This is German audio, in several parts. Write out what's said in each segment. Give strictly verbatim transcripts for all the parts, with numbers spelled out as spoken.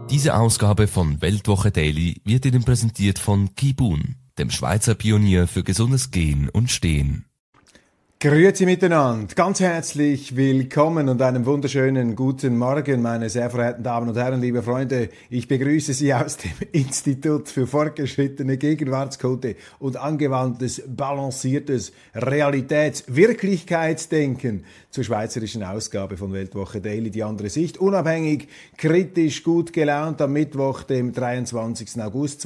Diese Ausgabe von Weltwoche Daily wird Ihnen präsentiert von Kibun, dem Schweizer Pionier für gesundes Gehen und Stehen. Grüezi miteinander, ganz herzlich willkommen und einen wunderschönen guten Morgen, meine sehr verehrten Damen und Herren, liebe Freunde. Ich begrüße Sie aus dem Institut für fortgeschrittene Gegenwartskunde und angewandtes, balanciertes Realitäts-Wirklichkeitsdenken zur schweizerischen Ausgabe von Weltwoche Daily, die andere Sicht. Unabhängig, kritisch, gut gelaunt am Mittwoch, dem dreiundzwanzigsten August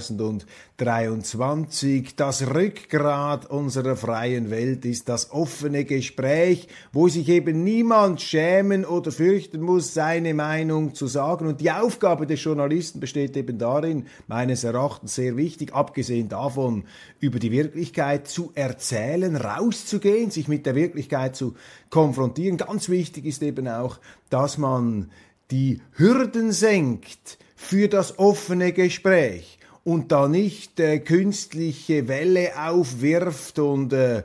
zweitausenddreiundzwanzig. Das Rückgrat unserer freien Welt ist das offene Gespräch, wo sich eben niemand schämen oder fürchten muss, seine Meinung zu sagen. Und die Aufgabe des Journalisten besteht eben darin, meines Erachtens sehr wichtig, abgesehen davon, über die Wirklichkeit zu erzählen, rauszugehen, sich mit der Wirklichkeit zu konfrontieren. Ganz wichtig ist eben auch, dass man die Hürden senkt für das offene Gespräch und da nicht äh, künstliche Welle aufwirft und äh,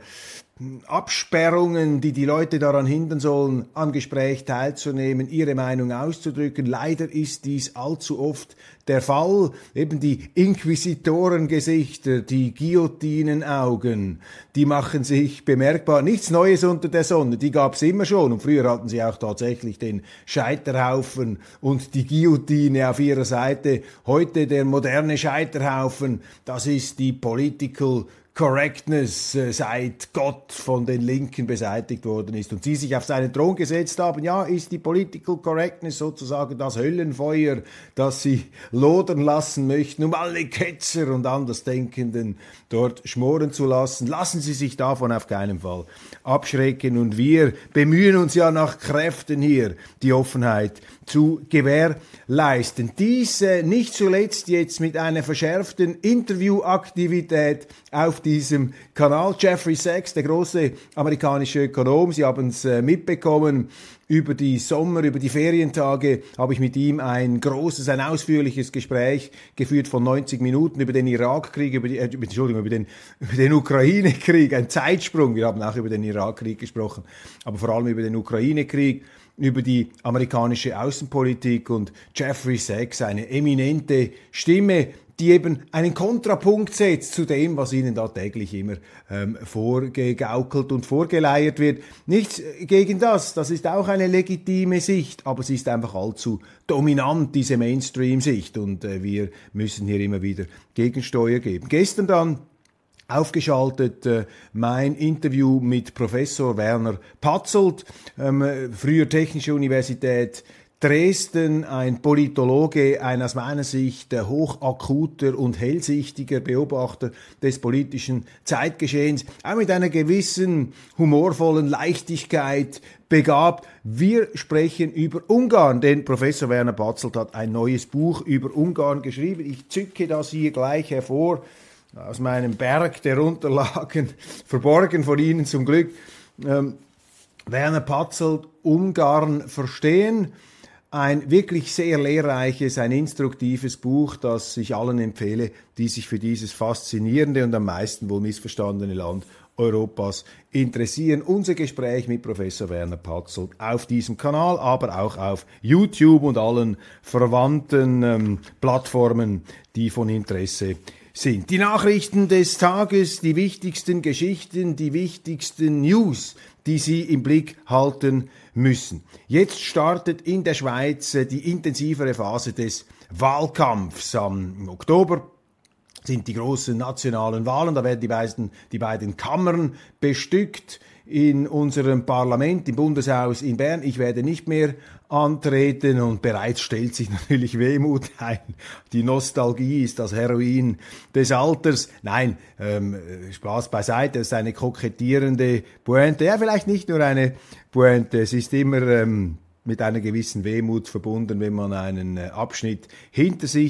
Absperrungen, die die Leute daran hindern sollen, am Gespräch teilzunehmen, ihre Meinung auszudrücken. Leider ist dies allzu oft der Fall. Eben die Inquisitorengesichter, die Guillotinenaugen, die machen sich bemerkbar. Nichts Neues unter der Sonne, die gab's immer schon. Und früher hatten sie auch tatsächlich den Scheiterhaufen und die Guillotine auf ihrer Seite. Heute der moderne Scheiterhaufen, das ist die Political Correctness, äh, seit Gott von den Linken beseitigt worden ist und sie sich auf seinen Thron gesetzt haben, ja, ist die Political Correctness sozusagen das Höllenfeuer, das sie lodern lassen möchten, um alle Ketzer und Andersdenkenden dort schmoren zu lassen. Lassen Sie sich davon auf keinen Fall abschrecken und wir bemühen uns ja nach Kräften hier, die Offenheit zu gewährleisten. Dies äh, nicht zuletzt jetzt mit einer verschärften Interviewaktivität auf diesem Kanal. Jeffrey Sachs, der große amerikanische Ökonom, Sie haben es äh, mitbekommen, über die Sommer, über die Ferientage habe ich mit ihm ein großes, ein ausführliches Gespräch geführt von neunzig Minuten über den Irakkrieg, über die, äh, Entschuldigung, über den, über den Ukraine-Krieg, ein Zeitsprung. Wir haben auch über den Irakkrieg gesprochen, aber vor allem über den Ukraine-Krieg, über die amerikanische Außenpolitik und Jeffrey Sachs, eine eminente Stimme, die eben einen Kontrapunkt setzt zu dem, was ihnen da täglich immer ähm, vorgegaukelt und vorgeleiert wird. Nichts gegen das, das ist auch eine legitime Sicht, aber sie ist einfach allzu dominant, diese Mainstream-Sicht, und äh, wir müssen hier immer wieder Gegensteuer geben. Gestern dann aufgeschaltet äh, mein Interview mit Professor Werner Patzelt, ähm, früher Technische Universität Dresden, ein Politologe, ein aus meiner Sicht äh, hochakuter und hellsichtiger Beobachter des politischen Zeitgeschehens, auch mit einer gewissen humorvollen Leichtigkeit begabt. Wir sprechen über Ungarn, denn Professor Werner Patzelt hat ein neues Buch über Ungarn geschrieben. Ich zücke das hier gleich hervor aus meinem Berg der Unterlagen, verborgen von Ihnen zum Glück. Ähm, Werner Patzelt, Ungarn verstehen. Ein wirklich sehr lehrreiches, ein instruktives Buch, das ich allen empfehle, die sich für dieses faszinierende und am meisten wohl missverstandene Land Europas interessieren. Unser Gespräch mit Professor Werner Patzelt auf diesem Kanal, aber auch auf YouTube und allen verwandten ähm, Plattformen, die von Interesse sind. Die Nachrichten des Tages, die wichtigsten Geschichten, die wichtigsten News, die Sie im Blick halten müssen. Jetzt startet in der Schweiz die intensivere Phase des Wahlkampfs. Am Oktober sind die großen nationalen Wahlen, da werden die beiden, die beiden Kammern bestückt in unserem Parlament, im Bundeshaus in Bern. Ich werde nicht mehr antreten und bereits stellt sich natürlich Wehmut ein. Die Nostalgie ist das Heroin des Alters. Nein, ähm, Spaß beiseite, das ist eine kokettierende Pointe. Ja, vielleicht nicht nur eine Pointe, es ist immer ähm, mit einer gewissen Wehmut verbunden, wenn man einen äh, Abschnitt hinter sich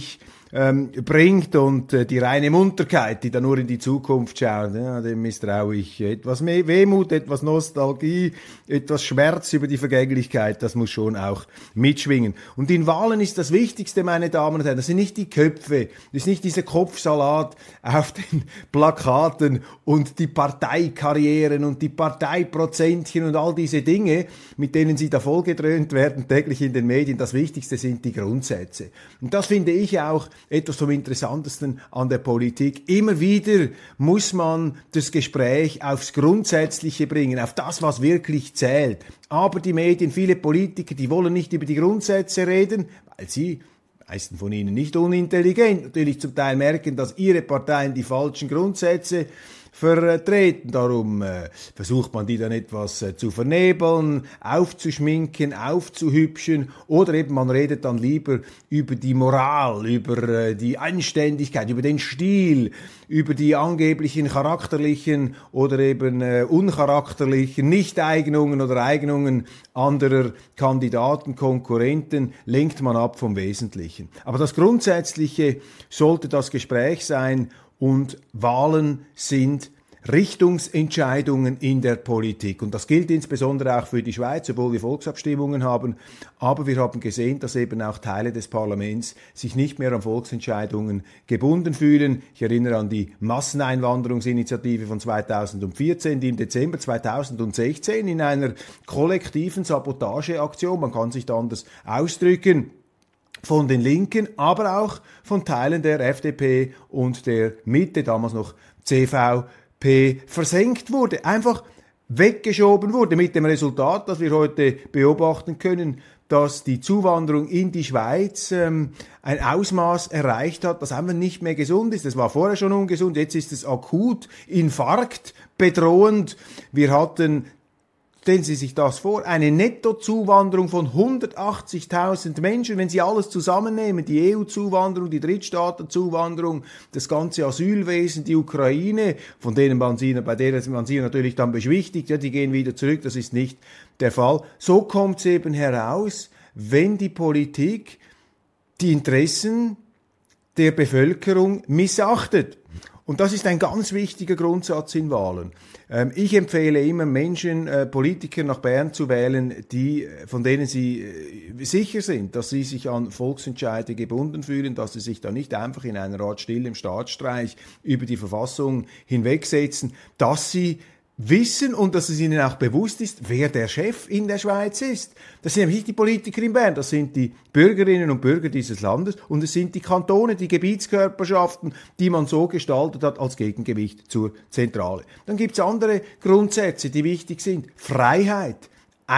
ähm, bringt und äh, die reine Munterkeit, die da nur in die Zukunft schaut, ja, dem misstraue ich. Etwas mehr Wehmut, etwas Nostalgie, etwas Schmerz über die Vergänglichkeit, das muss schon auch mitschwingen. Und in Wahlen ist das Wichtigste, meine Damen und Herren, das sind nicht die Köpfe, das ist nicht dieser Kopfsalat auf den Plakaten und die Parteikarrieren und die Parteiprozentchen und all diese Dinge, mit denen sie da vollgedröhnt werden täglich in den Medien. Das Wichtigste sind die Grundsätze. Und das finde ich auch etwas vom Interessantesten an der Politik. Immer wieder muss man das Gespräch aufs Grundsätzliche bringen, auf das, was wirklich zählt. Aber die Medien, viele Politiker, die wollen nicht über die Grundsätze reden, weil sie, meisten von ihnen nicht unintelligent, natürlich zum Teil merken, dass ihre Parteien die falschen Grundsätze vertreten. Darum äh, versucht man die dann etwas äh, zu vernebeln, aufzuschminken, aufzuhübschen, oder eben man redet dann lieber über die Moral, über äh, die Anständigkeit, über den Stil, über die angeblichen charakterlichen oder eben äh, uncharakterlichen Nichteignungen oder Eignungen anderer Kandidaten, Konkurrenten, lenkt man ab vom Wesentlichen. Aber das Grundsätzliche sollte das Gespräch sein. Und Wahlen sind Richtungsentscheidungen in der Politik. Und das gilt insbesondere auch für die Schweiz, obwohl wir Volksabstimmungen haben. Aber wir haben gesehen, dass eben auch Teile des Parlaments sich nicht mehr an Volksentscheidungen gebunden fühlen. Ich erinnere an die Masseneinwanderungsinitiative von zweitausendvierzehn, die im Dezember zweitausendsechzehn in einer kollektiven Sabotageaktion, man kann sich da anders ausdrücken, von den Linken, aber auch von Teilen der F D P und der Mitte, damals noch C V P, versenkt wurde, einfach weggeschoben wurde, mit dem Resultat, dass wir heute beobachten können, dass die Zuwanderung in die Schweiz ähm, ein Ausmaß erreicht hat, das einfach nicht mehr gesund ist. Es war vorher schon ungesund, jetzt ist es akut, Infarkt, bedrohend. Wir hatten, stellen Sie sich das vor, eine Nettozuwanderung von hundertachtzigtausend Menschen, wenn Sie alles zusammennehmen, die E U-Zuwanderung, die Drittstaatenzuwanderung, das ganze Asylwesen, die Ukraine, von denen man sie, bei denen man sie natürlich dann beschwichtigt, ja, die gehen wieder zurück, das ist nicht der Fall. So kommt es eben heraus, wenn die Politik die Interessen der Bevölkerung missachtet. Und das ist ein ganz wichtiger Grundsatz in Wahlen. Ähm, ich empfehle immer Menschen, äh, Politiker nach Bern zu wählen, die, von denen sie äh, sicher sind, dass sie sich an Volksentscheide gebunden fühlen, dass sie sich da nicht einfach in einer Art stillem Staatsstreich über die Verfassung hinwegsetzen, dass sie wissen und dass es ihnen auch bewusst ist, wer der Chef in der Schweiz ist. Das sind nämlich nicht die Politiker in Bern, das sind die Bürgerinnen und Bürger dieses Landes und es sind die Kantone, die Gebietskörperschaften, die man so gestaltet hat als Gegengewicht zur Zentrale. Dann gibt es andere Grundsätze, die wichtig sind. Freiheit,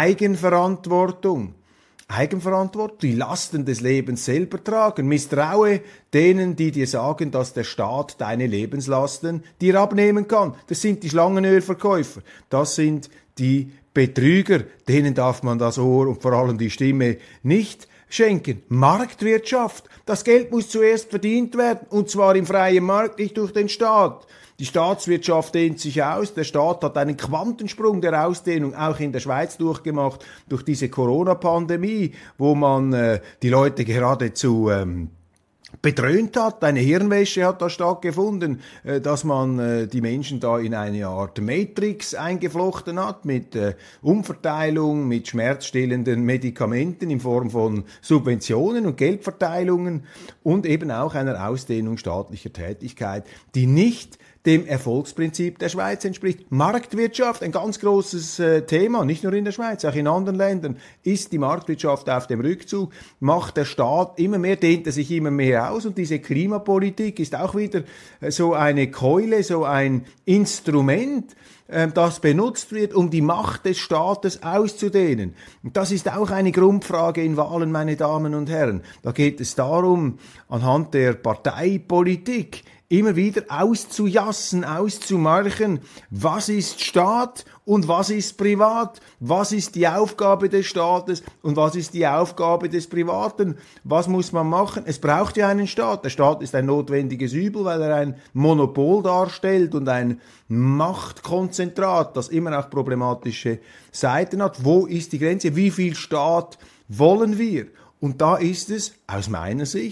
Eigenverantwortung. Eigenverantwortung, die Lasten des Lebens selber tragen. Misstraue denen, die dir sagen, dass der Staat deine Lebenslasten dir abnehmen kann. Das sind die Schlangenölverkäufer. Das sind die Betrüger. Denen darf man das Ohr und vor allem die Stimme nicht schenken. Marktwirtschaft. Das Geld muss zuerst verdient werden. Und zwar im freien Markt, nicht durch den Staat. Die Staatswirtschaft dehnt sich aus. Der Staat hat einen Quantensprung der Ausdehnung auch in der Schweiz durchgemacht durch diese Corona-Pandemie, wo man äh, die Leute geradezu ähm, bedröhnt hat. Eine Hirnwäsche hat da stattgefunden, äh, dass man äh, die Menschen da in eine Art Matrix eingeflochten hat mit äh, Umverteilung, mit schmerzstillenden Medikamenten in Form von Subventionen und Geldverteilungen und eben auch einer Ausdehnung staatlicher Tätigkeit, die nicht dem Erfolgsprinzip der Schweiz entspricht. Marktwirtschaft, ein ganz großes äh, Thema, nicht nur in der Schweiz, auch in anderen Ländern, ist die Marktwirtschaft auf dem Rückzug, macht der Staat immer mehr, dehnt er sich immer mehr aus und diese Klimapolitik ist auch wieder äh, so eine Keule, so ein Instrument, äh, das benutzt wird, um die Macht des Staates auszudehnen. Und das ist auch eine Grundfrage in Wahlen, meine Damen und Herren. Da geht es darum, anhand der Parteipolitik immer wieder auszujassen, auszumarchen, was ist Staat und was ist privat, was ist die Aufgabe des Staates und was ist die Aufgabe des Privaten, was muss man machen. Es braucht ja einen Staat, der Staat ist ein notwendiges Übel, weil er ein Monopol darstellt und ein Machtkonzentrat, das immer auch problematische Seiten hat. Wo ist die Grenze, wie viel Staat wollen wir? Und da ist es, aus meiner Sicht,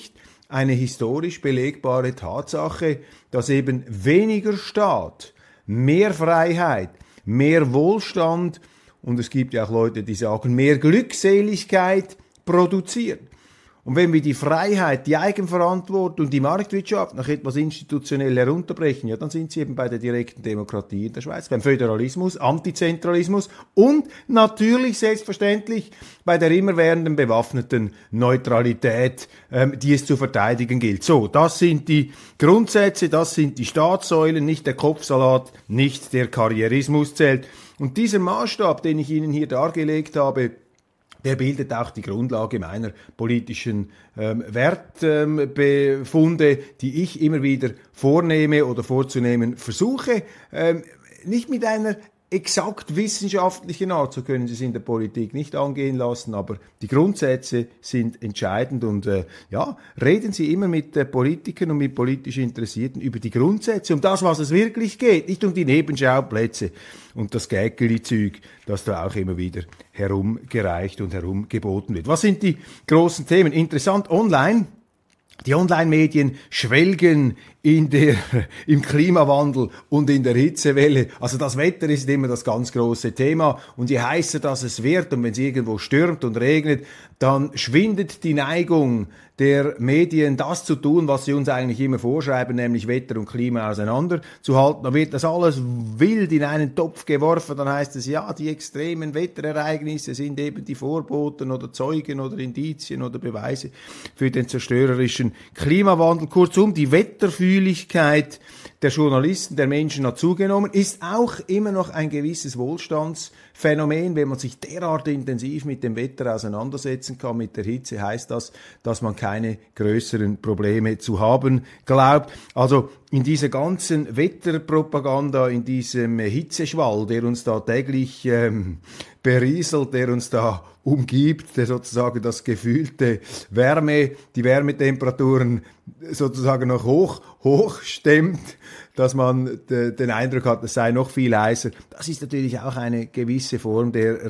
eine historisch belegbare Tatsache, dass eben weniger Staat, mehr Freiheit, mehr Wohlstand und es gibt ja auch Leute, die sagen, mehr Glückseligkeit produziert. Und wenn wir die Freiheit, die Eigenverantwortung, die Marktwirtschaft noch etwas institutionell herunterbrechen, ja, dann sind sie eben bei der direkten Demokratie in der Schweiz, beim Föderalismus, Antizentralismus und natürlich selbstverständlich bei der immerwährenden bewaffneten Neutralität, ähm, die es zu verteidigen gilt. So, das sind die Grundsätze, das sind die Staatssäulen, nicht der Kopfsalat, nicht der Karrierismus zählt. Und dieser Maßstab, den ich Ihnen hier dargelegt habe, der bildet auch die Grundlage meiner politischen ähm, Wertbefunde, ähm, die ich immer wieder vornehme oder vorzunehmen versuche. Ähm, nicht mit einer exakt wissenschaftlichen Art, so können Sie es in der Politik nicht angehen lassen, aber die Grundsätze sind entscheidend und äh, ja, reden Sie immer mit äh, Politikern und mit politisch Interessierten über die Grundsätze, um das, was es wirklich geht, nicht um die Nebenschauplätze und das Gäckeli-Zeug, das da auch immer wieder herumgereicht und herumgeboten wird. Was sind die großen Themen? Interessant, online. Die Online-Medien schwelgen in der, im Klimawandel und in der Hitzewelle. Also das Wetter ist immer das ganz große Thema. Und je heißer das es wird und wenn es irgendwo stürmt und regnet, dann schwindet die Neigung der Medien, das zu tun, was sie uns eigentlich immer vorschreiben, nämlich Wetter und Klima auseinanderzuhalten. Dann wird das alles wild in einen Topf geworfen. Dann heißt es, ja, die extremen Wetterereignisse sind eben die Vorboten oder Zeugen oder Indizien oder Beweise für den zerstörerischen Klimawandel. Kurzum, die Wetterfühligkeit der Journalisten, der Menschen hat zugenommen, ist auch immer noch ein gewisses Wohlstandsphänomen. Wenn man sich derart intensiv mit dem Wetter auseinandersetzen kann, mit der Hitze, heißt das, dass man keine größeren Probleme zu haben glaubt. Also in dieser ganzen Wetterpropaganda, in diesem Hitzeschwall, der uns da täglich ähm, berieselt, der uns da umgibt, der sozusagen das gefühlte Wärme, die Wärmetemperaturen sozusagen noch hoch, hoch stemmt, dass man de, den Eindruck hat, es sei noch viel heißer. Das ist natürlich auch eine gewisse Form der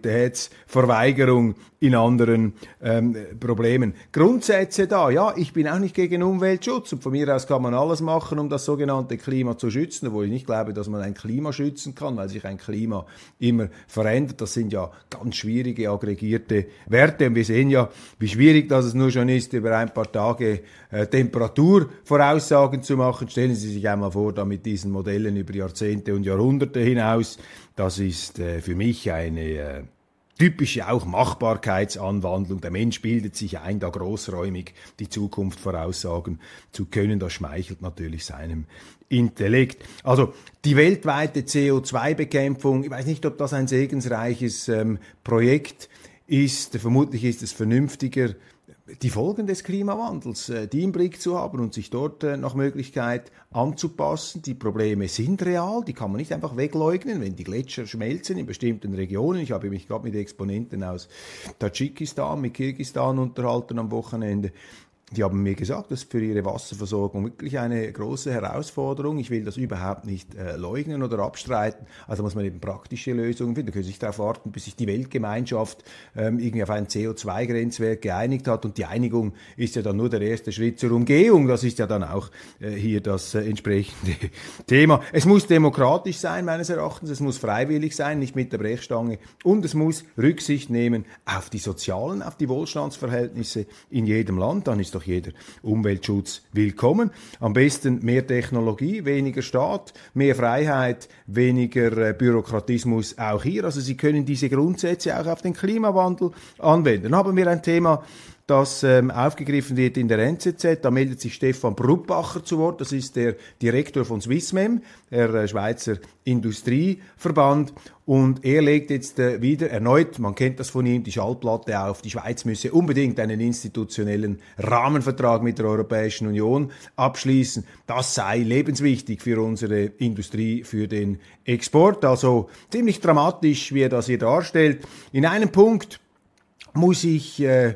Realitätsverweigerung in anderen ähm, Problemen. Grundsätze da, ja, ich bin auch nicht gegen Umweltschutz und von mir aus kann man alles machen, um das sogenannte Klima zu schützen, obwohl ich nicht glaube, dass man ein Klima schützen kann, weil sich ein Klima immer verändert. Das sind ja ganz schwierige aggregierte Werte und wir sehen ja, wie schwierig das es nur schon ist, über ein paar Tage äh, Temperaturvoraussagen zu machen. Stellen Sie sich einmal vor, da mit diesen Modellen über Jahrzehnte und Jahrhunderte hinaus. Das ist äh, für mich eine äh, typische auch Machbarkeitsanwandlung. Der Mensch bildet sich ein, da großräumig die Zukunft voraussagen zu können. Das schmeichelt natürlich seinem Intellekt. Also die weltweite C O zwei Bekämpfung, ich weiß nicht, ob das ein segensreiches ähm, Projekt ist. Vermutlich ist es vernünftiger, die Folgen des Klimawandels, äh, die im Blick zu haben und sich dort äh, nach Möglichkeit anzupassen. Die Probleme sind real, die kann man nicht einfach wegleugnen, wenn die Gletscher schmelzen in bestimmten Regionen. Ich habe mich gerade mit Exponenten aus Tadschikistan, mit Kirgisistan unterhalten am Wochenende. Die haben mir gesagt, das ist für ihre Wasserversorgung wirklich eine große Herausforderung. Ich will das überhaupt nicht äh, leugnen oder abstreiten. Also muss man eben praktische Lösungen finden. Da können Sie sich darauf warten, bis sich die Weltgemeinschaft ähm, irgendwie auf ein C O zwei Grenzwert geeinigt hat. Und die Einigung ist ja dann nur der erste Schritt zur Umgehung. Das ist ja dann auch äh, hier das äh, entsprechende Thema. Es muss demokratisch sein, meines Erachtens. Es muss freiwillig sein, nicht mit der Brechstange. Und es muss Rücksicht nehmen auf die sozialen, auf die Wohlstandsverhältnisse in jedem Land. Dann ist doch jeder Umweltschutz willkommen. Am besten mehr Technologie, weniger Staat, mehr Freiheit, weniger äh, Bürokratismus auch hier. Also Sie können diese Grundsätze auch auf den Klimawandel anwenden. Dann haben wir ein Thema, das ähm, aufgegriffen wird in der N Z Z. Da meldet sich Stefan Bruppacher zu Wort. Das ist der Direktor von Swissmem, der äh, Schweizer Industrieverband. Und er legt jetzt äh, wieder erneut, man kennt das von ihm, die Schallplatte auf, die Schweiz müsse unbedingt einen institutionellen Rahmenvertrag mit der Europäischen Union abschließen. Das sei lebenswichtig für unsere Industrie, für den Export. Also ziemlich dramatisch, wie er das hier darstellt. In einem Punkt muss ich äh,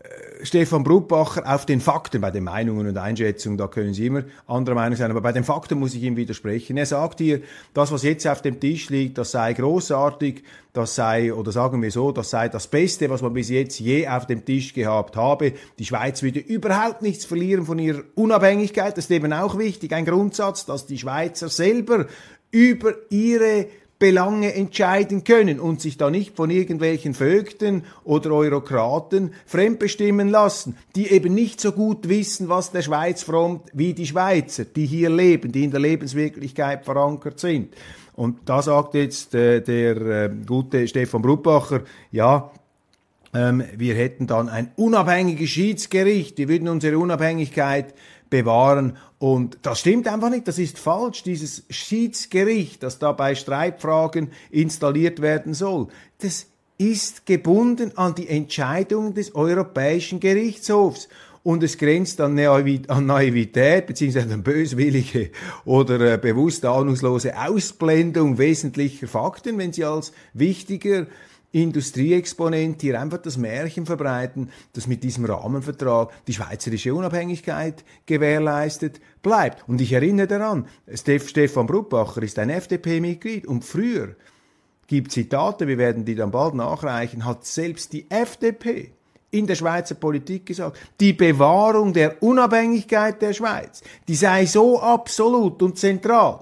Stefan Brupbacher auf den Fakten, bei den Meinungen und Einschätzungen, da können Sie immer anderer Meinung sein, aber bei den Fakten muss ich ihm widersprechen. Er sagt hier, das, was jetzt auf dem Tisch liegt, das sei großartig, das sei, oder sagen wir so, das sei das Beste, was man bis jetzt je auf dem Tisch gehabt habe. Die Schweiz würde überhaupt nichts verlieren von ihrer Unabhängigkeit. Das ist eben auch wichtig, ein Grundsatz, dass die Schweizer selber über ihre Belange entscheiden können und sich da nicht von irgendwelchen Vögten oder Eurokraten fremdbestimmen lassen, die eben nicht so gut wissen, was der Schweiz frommt, wie die Schweizer, die hier leben, die in der Lebenswirklichkeit verankert sind. Und da sagt jetzt äh, der äh, gute Stefan Brupbacher, ja, ähm, wir hätten dann ein unabhängiges Schiedsgericht, wir würden unsere Unabhängigkeit bewahren. Und das stimmt einfach nicht, das ist falsch. Dieses Schiedsgericht, das da bei Streitfragen installiert werden soll, das ist gebunden an die Entscheidungen des Europäischen Gerichtshofs. Und es grenzt an Naivität beziehungsweise an böswillige oder äh, bewusste, ahnungslose Ausblendung wesentlicher Fakten, wenn sie als wichtiger Industrieexponent hier einfach das Märchen verbreiten, dass mit diesem Rahmenvertrag die schweizerische Unabhängigkeit gewährleistet bleibt. Und ich erinnere daran, Stefan Brupbacher ist ein F D P-Mitglied und früher, gibt Zitate, wir werden die dann bald nachreichen, hat selbst die F D P in der Schweizer Politik gesagt, die Bewahrung der Unabhängigkeit der Schweiz, die sei so absolut und zentral,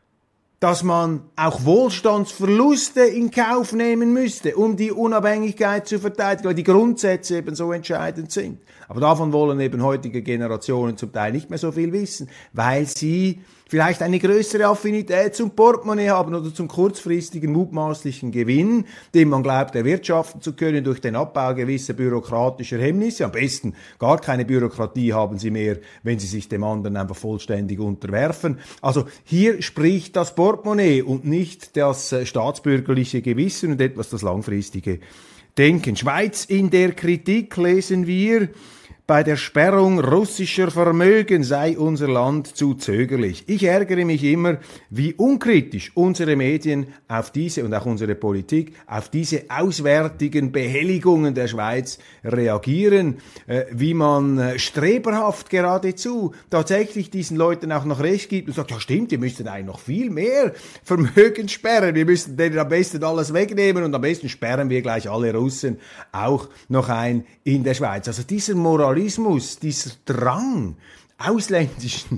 dass man auch Wohlstandsverluste in Kauf nehmen müsste, um die Unabhängigkeit zu verteidigen, weil die Grundsätze eben so entscheidend sind. Aber davon wollen eben heutige Generationen zum Teil nicht mehr so viel wissen, weil sie vielleicht eine größere Affinität zum Portemonnaie haben oder zum kurzfristigen mutmaßlichen Gewinn, den man glaubt erwirtschaften zu können durch den Abbau gewisser bürokratischer Hemmnisse. Am besten gar keine Bürokratie haben sie mehr, wenn sie sich dem anderen einfach vollständig unterwerfen. Also hier spricht das Portemonnaie und nicht das äh, staatsbürgerliche Gewissen und etwas das langfristige Denken. Schweiz in der Kritik lesen wir: Bei der Sperrung russischer Vermögen sei unser Land zu zögerlich. Ich ärgere mich immer, wie unkritisch unsere Medien auf diese und auch unsere Politik auf diese auswärtigen Behelligungen der Schweiz reagieren, äh, wie man äh, streberhaft geradezu tatsächlich diesen Leuten auch noch Recht gibt und sagt, ja stimmt, ihr müsst eigentlich noch viel mehr Vermögen sperren, wir müssen denen am besten alles wegnehmen und am besten sperren wir gleich alle Russen auch noch ein in der Schweiz. Also dieser Moral dieser Drang, ausländischen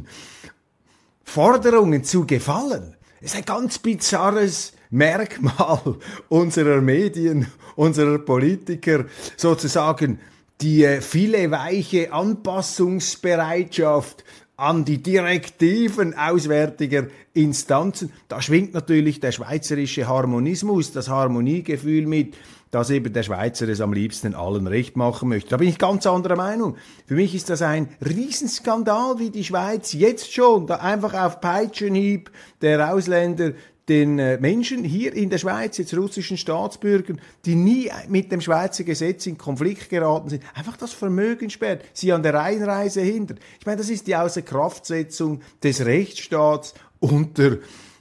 Forderungen zu gefallen, ist ein ganz bizarres Merkmal unserer Medien, unserer Politiker, sozusagen die viele weiche Anpassungsbereitschaft an die Direktiven auswärtiger Instanzen. Da schwingt natürlich der schweizerische Harmonismus, das Harmoniegefühl mit, dass eben der Schweizer es am liebsten allen recht machen möchte. Da bin ich ganz anderer Meinung. Für mich ist das ein Riesenskandal, wie die Schweiz jetzt schon da einfach auf Peitschenhieb der Ausländer den Menschen hier in der Schweiz, jetzt russischen Staatsbürgern, die nie mit dem Schweizer Gesetz in Konflikt geraten sind, einfach das Vermögen sperrt, sie an der Einreise hindert. Ich meine, das ist die Außerkraftsetzung des Rechtsstaats unter,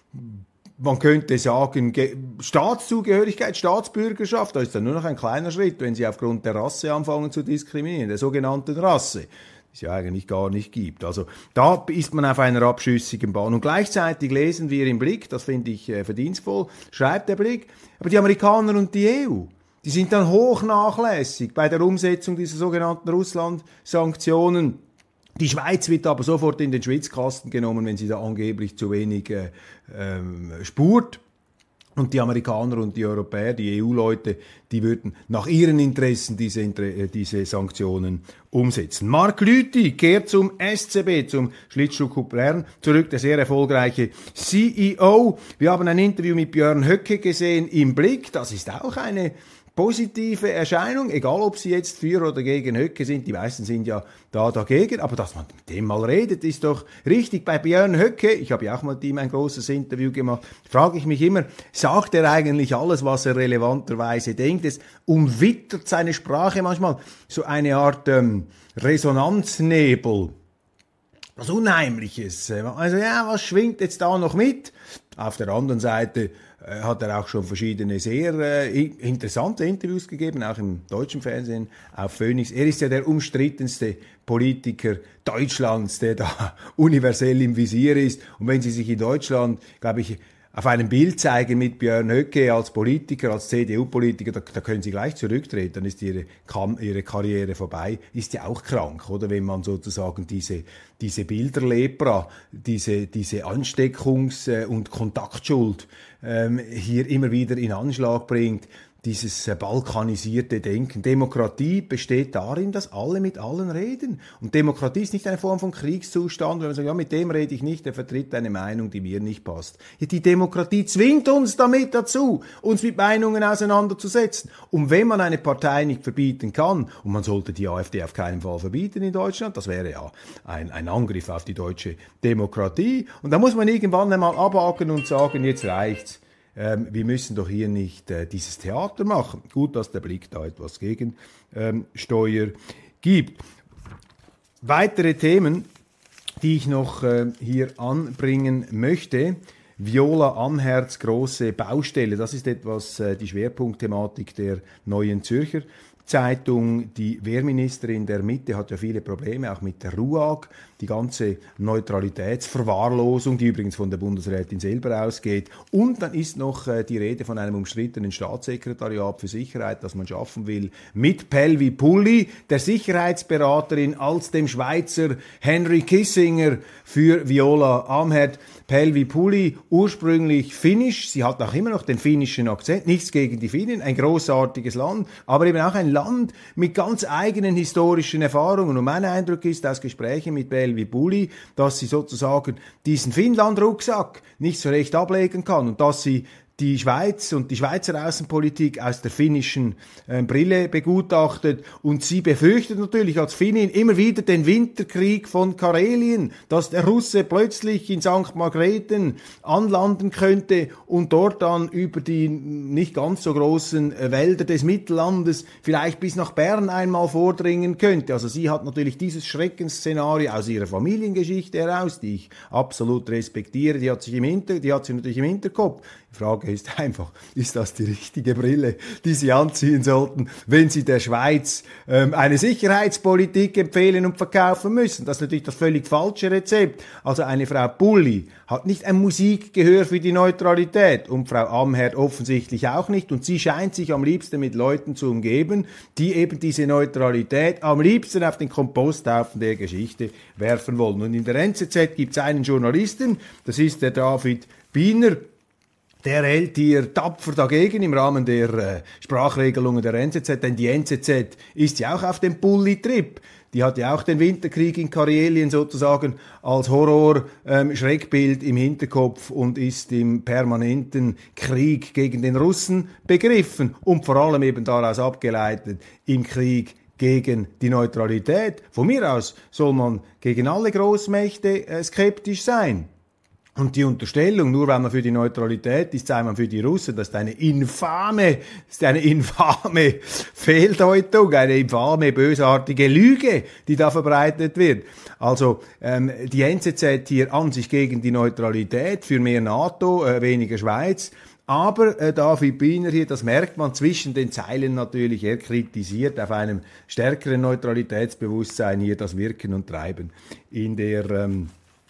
man könnte sagen, Staatszugehörigkeit, Staatsbürgerschaft. Da ist dann nur noch ein kleiner Schritt, wenn sie aufgrund der Rasse anfangen zu diskriminieren, der sogenannten Rasse, die es ja eigentlich gar nicht gibt. Also da ist man auf einer abschüssigen Bahn. Und gleichzeitig lesen wir im Blick, das finde ich äh, verdienstvoll, schreibt der Blick, aber die Amerikaner und die E U, die sind dann hochnachlässig bei der Umsetzung dieser sogenannten Russland-Sanktionen. Die Schweiz wird aber sofort in den Schwitzkasten genommen, wenn sie da angeblich zu wenig äh, ähm, spurt. Und die Amerikaner und die Europäer, die E U-Leute, die würden nach ihren Interessen diese, äh, diese Sanktionen umsetzen. Mark Lüthi kehrt zum S C B, zum Schlittschuhclub Bern zurück, der sehr erfolgreiche C E O. Wir haben ein Interview mit Björn Höcke gesehen im Blick. Das ist auch eine positive Erscheinung, egal ob sie jetzt für oder gegen Höcke sind, die meisten sind ja da dagegen, aber dass man mit dem mal redet, ist doch richtig. Bei Björn Höcke, ich habe ja auch mal mit ihm ein großes Interview gemacht, frage ich mich immer, sagt er eigentlich alles, was er relevanterweise denkt? Es umwittert seine Sprache manchmal so eine Art ähm, Resonanznebel, was Unheimliches. Also ja, was schwingt jetzt da noch mit? Auf der anderen Seite äh, hat er auch schon verschiedene sehr äh, interessante Interviews gegeben, auch im deutschen Fernsehen auf Phoenix. Er ist ja der umstrittenste Politiker Deutschlands, der da universell im Visier ist. Und wenn Sie sich in Deutschland, glaube ich, auf einem Bild zeigen mit Björn Höcke als Politiker, als C D U-Politiker, da, da können Sie gleich zurücktreten, dann ist Ihre, ihre Karriere vorbei. Ist ja auch krank, oder? Wenn man sozusagen diese, diese Bilderlepra, diese, diese Ansteckungs- und Kontaktschuld ähm, hier immer wieder in Anschlag bringt. Dieses balkanisierte Denken. Demokratie besteht darin, dass alle mit allen reden. Und Demokratie ist nicht eine Form von Kriegszustand, wenn man sagt, ja, mit dem rede ich nicht, der vertritt eine Meinung, die mir nicht passt. Ja, die Demokratie zwingt uns damit dazu, uns mit Meinungen auseinanderzusetzen. Und wenn man eine Partei nicht verbieten kann, und man sollte die AfD auf keinen Fall verbieten in Deutschland, das wäre ja ein, ein Angriff auf die deutsche Demokratie. Und da muss man irgendwann einmal abhaken und sagen, jetzt reicht's. Ähm, wir müssen doch hier nicht äh, dieses Theater machen. Gut, dass der Blick da etwas Gegensteuer ähm, gibt. Weitere Themen, die ich noch äh, hier anbringen möchte. Viola Amherts große Baustelle, das ist etwas äh, die Schwerpunktthematik der Neuen Zürcher Zeitung. Die Wehrministerin der Mitte hat ja viele Probleme, auch mit der RUAG. Die ganze Neutralitätsverwahrlosung, die übrigens von der Bundesrätin selber ausgeht. Und dann ist noch äh, die Rede von einem umstrittenen Staatssekretariat für Sicherheit, das man schaffen will, mit Pelvi Pulli, der Sicherheitsberaterin, als dem Schweizer Henry Kissinger für Viola Amherd. Pelvi Pulli, ursprünglich finnisch, sie hat auch immer noch den finnischen Akzent, nichts gegen die Finnen, ein großartiges Land, aber eben auch ein Land mit ganz eigenen historischen Erfahrungen. Und mein Eindruck ist aus Gesprächen mit Pelvi Pulli, dass sie sozusagen diesen Finnland-Rucksack nicht so recht ablegen kann und dass sie die Schweiz und die Schweizer Außenpolitik aus der finnischen äh, Brille begutachtet. Und sie befürchtet natürlich als Finnin immer wieder den Winterkrieg von Karelien, dass der Russe plötzlich in Sankt Margrethen anlanden könnte und dort dann über die nicht ganz so großen äh, Wälder des Mittellandes vielleicht bis nach Bern einmal vordringen könnte. Also sie hat natürlich dieses Schreckensszenario aus ihrer Familiengeschichte heraus, die ich absolut respektiere, die hat, sich im Hinter, die hat sie natürlich im Hinterkopf. Die Frage ist einfach, ist das die richtige Brille, die Sie anziehen sollten, wenn Sie der Schweiz ähm, eine Sicherheitspolitik empfehlen und verkaufen müssen? Das ist natürlich das völlig falsche Rezept. Also eine Frau Pulli hat nicht ein Musikgehör für die Neutralität und Frau Amherd offensichtlich auch nicht. Und sie scheint sich am liebsten mit Leuten zu umgeben, die eben diese Neutralität am liebsten auf den Komposthaufen der Geschichte werfen wollen. Und in der N Z Z gibt es einen Journalisten, das ist der David Biener. Der hält hier tapfer dagegen im Rahmen der äh, Sprachregelungen der N Z Z, denn die N Z Z ist ja auch auf dem Pulli-Trip. Die hat ja auch den Winterkrieg in Karelien sozusagen als Horror-Schreckbild ähm, im Hinterkopf und ist im permanenten Krieg gegen den Russen begriffen und vor allem eben daraus abgeleitet im Krieg gegen die Neutralität. Von mir aus soll man gegen alle Großmächte äh, skeptisch sein. Und die Unterstellung, nur weil man für die Neutralität ist, sei man für die Russen, das ist eine infame, das ist eine infame Fehldeutung, eine infame, bösartige Lüge, die da verbreitet wird. Also ähm, die N Z Z hier an sich gegen die Neutralität, für mehr NATO, äh, weniger Schweiz. Aber äh, David Biener hier, das merkt man zwischen den Zeilen natürlich, er kritisiert auf einem stärkeren Neutralitätsbewusstsein hier das Wirken und Treiben in der ähm,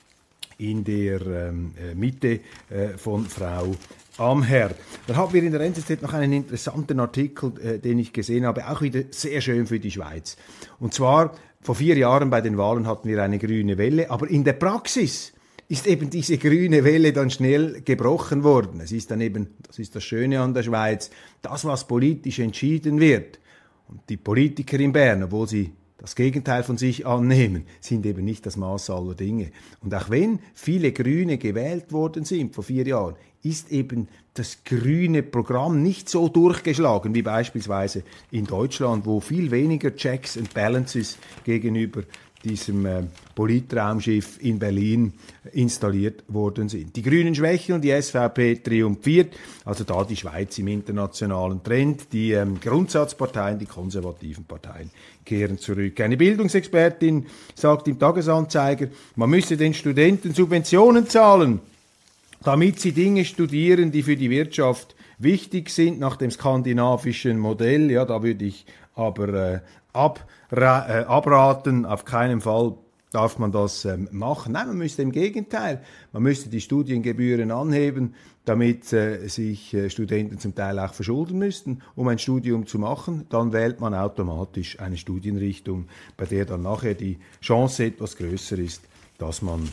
in der ähm, Mitte äh, von Frau Amherd. Dann haben wir in der N Z Z noch einen interessanten Artikel, äh, den ich gesehen habe, auch wieder sehr schön für die Schweiz. Und zwar, vor vier Jahren bei den Wahlen hatten wir eine grüne Welle, aber in der Praxis ist eben diese grüne Welle dann schnell gebrochen worden. Es ist dann eben, das ist das Schöne an der Schweiz, das, was politisch entschieden wird. Und die Politiker in Bern, obwohl sie das Gegenteil von sich annehmen, sind eben nicht das Maß aller Dinge. Und auch wenn viele Grüne gewählt worden sind vor vier Jahren, ist eben das grüne Programm nicht so durchgeschlagen wie beispielsweise in Deutschland, wo viel weniger Checks and Balances gegenüber diesem äh, Politraumschiff in Berlin installiert worden sind. Die Grünen schwächeln, die S V P triumphiert, also da die Schweiz im internationalen Trend. Die ähm, Grundsatzparteien, die konservativen Parteien kehren zurück. Eine Bildungsexpertin sagt im Tagesanzeiger, man müsse den Studenten Subventionen zahlen, damit sie Dinge studieren, die für die Wirtschaft wichtig sind, nach dem skandinavischen Modell. Ja, da würde ich aber äh, ab, äh, abraten, auf keinen Fall darf man das ähm, machen. Nein, man müsste im Gegenteil, man müsste die Studiengebühren anheben, damit äh, sich äh, Studenten zum Teil auch verschulden müssten, um ein Studium zu machen. Dann wählt man automatisch eine Studienrichtung, bei der dann nachher die Chance etwas größer ist, dass man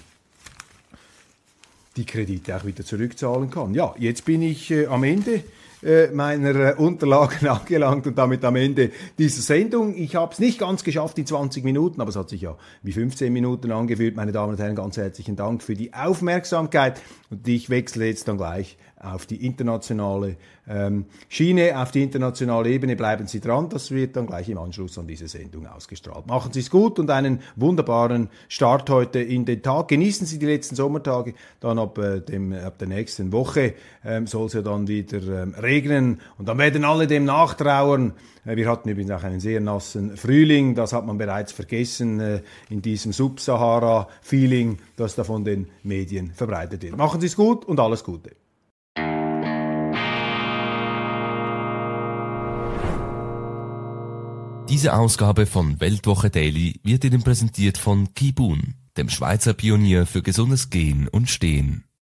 die Kredite auch wieder zurückzahlen kann. Ja, jetzt bin ich äh, am Ende äh, meiner äh, Unterlagen angelangt und damit am Ende dieser Sendung. Ich habe es nicht ganz geschafft in zwanzig Minuten, aber es hat sich ja wie fünfzehn Minuten angefühlt. Meine Damen und Herren, ganz herzlichen Dank für die Aufmerksamkeit. Und ich wechsle jetzt dann gleich auf die internationale ähm, Schiene, auf die internationale Ebene. Bleiben Sie dran, das wird dann gleich im Anschluss an diese Sendung ausgestrahlt. Machen Sie es gut und einen wunderbaren Start heute in den Tag. Genießen Sie die letzten Sommertage, dann ab, äh, dem, ab der nächsten Woche ähm, soll es ja dann wieder ähm, regnen und dann werden alle dem nachtrauern. Äh, wir hatten übrigens auch einen sehr nassen Frühling, das hat man bereits vergessen äh, in diesem Sub-Sahara-Feeling, das da von den Medien verbreitet wird. Machen Sie es gut und alles Gute. Diese Ausgabe von Weltwoche Daily wird Ihnen präsentiert von Kibun, dem Schweizer Pionier für gesundes Gehen und Stehen.